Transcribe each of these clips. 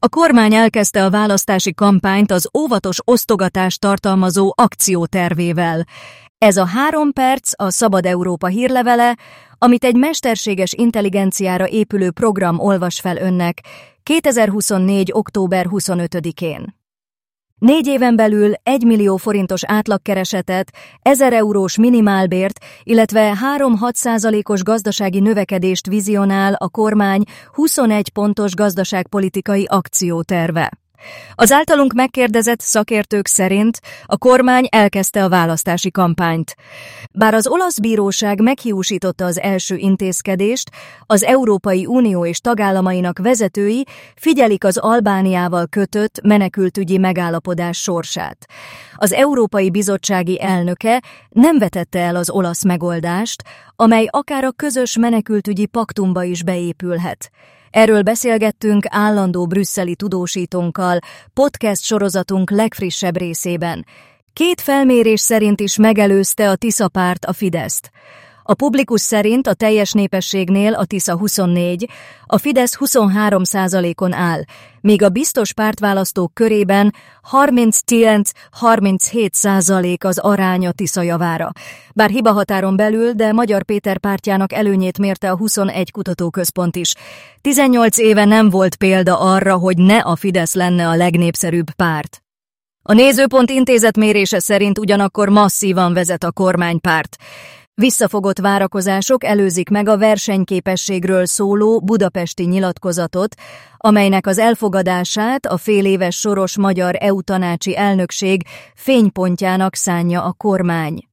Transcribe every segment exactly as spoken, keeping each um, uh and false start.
A kormány elkezdte a választási kampányt az óvatos osztogatást tartalmazó akciótervével. Ez a három perc a Szabad Európa hírlevele, amit egy mesterséges intelligenciára épülő program olvas fel önnek kétezer-huszonnégy. október huszonötödikén. Négy éven belül egy millió forintos átlagkeresetet, ezer eurós minimálbért, illetve három egész hat százalékos gazdasági növekedést vizionál a kormány huszonegy pontos gazdaságpolitikai akcióterve. Az általunk megkérdezett szakértők szerint a kormány elkezdte a választási kampányt. Bár az olasz bíróság meghiúsította az első intézkedést, az Európai Unió és tagállamainak vezetői figyelik az Albániával kötött menekültügyi megállapodás sorsát. Az Európai Bizottsági elnöke nem vetette el az olasz megoldást, amely akár a közös menekültügyi paktumba is beépülhet. Erről beszélgettünk állandó brüsszeli tudósítónkkal podcast sorozatunk legfrissebb részében. Két felmérés szerint is megelőzte a Tisza párt a Fideszt. A Publikus szerint a teljes népességnél a Tisza huszonnégy, a Fidesz huszonhárom százalékon áll, míg a biztos pártválasztók körében harminckilenc-harminchét százalék az arány a Tisza javára. Bár hibahatáron belül, de Magyar Péter pártjának előnyét mérte a huszonegy kutatóközpont is. tizennyolc éve nem volt példa arra, hogy ne a Fidesz lenne a legnépszerűbb párt. A Nézőpont Intézet mérése szerint ugyanakkor masszívan vezet a kormánypárt. Visszafogott várakozások előzik meg a versenyképességről szóló budapesti nyilatkozatot, amelynek az elfogadását a féléves soros magyar é u-tanácsi elnökség fénypontjának szánja a kormány.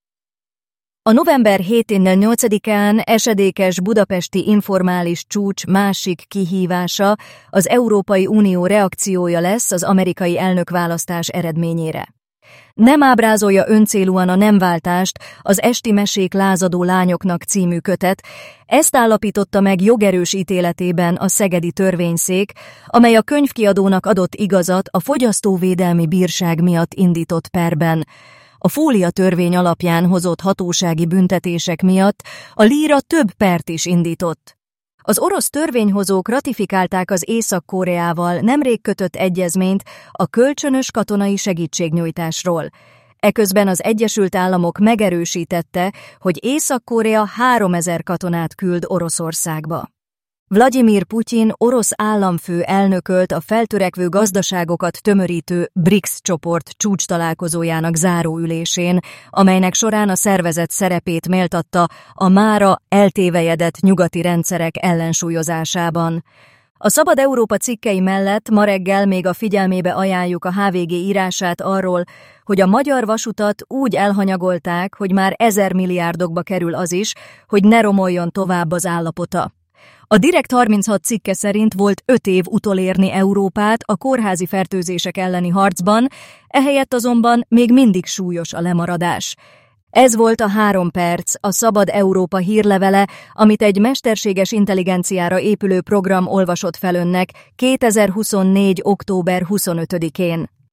A november hetedikétől-nyolcadikán esedékes budapesti informális csúcs másik kihívása az Európai Unió reakciója lesz az amerikai elnökválasztás eredményére. Nem ábrázolja öncélúan a nemváltást az Esti mesék lázadó lányoknak című kötet, ezt állapította meg jogerős ítéletében a szegedi törvényszék, amely a könyvkiadónak adott igazat a fogyasztóvédelmi bírság miatt indított perben. A fólia törvény alapján hozott hatósági büntetések miatt a Líra több pert is indított. Az orosz törvényhozók ratifikálták az Észak-Koreával nemrég kötött egyezményt a kölcsönös katonai segítségnyújtásról. Eközben az Egyesült Államok megerősítette, hogy Észak-Korea háromezer katonát küld Oroszországba. Vladimir Putyin orosz államfő elnökölt a feltörekvő gazdaságokat tömörítő BRICS csoport csúcstalálkozójának záróülésén, amelynek során a szervezet szerepét méltatta a mára eltévejedett nyugati rendszerek ellensúlyozásában. A Szabad Európa cikkei mellett ma reggel még a figyelmébe ajánljuk a há vé gé írását arról, hogy a magyar vasutat úgy elhanyagolták, hogy már ezer milliárdokba kerül az is, hogy ne romoljon tovább az állapota. A Direkt harminchat cikke szerint volt öt év utolérni Európát a kórházi fertőzések elleni harcban, ehelyett azonban még mindig súlyos a lemaradás. Ez volt a három perc, a Szabad Európa hírlevele, amit egy mesterséges intelligenciára épülő program olvasott fel önnek kétezer-huszonnégy. október huszonötödikén.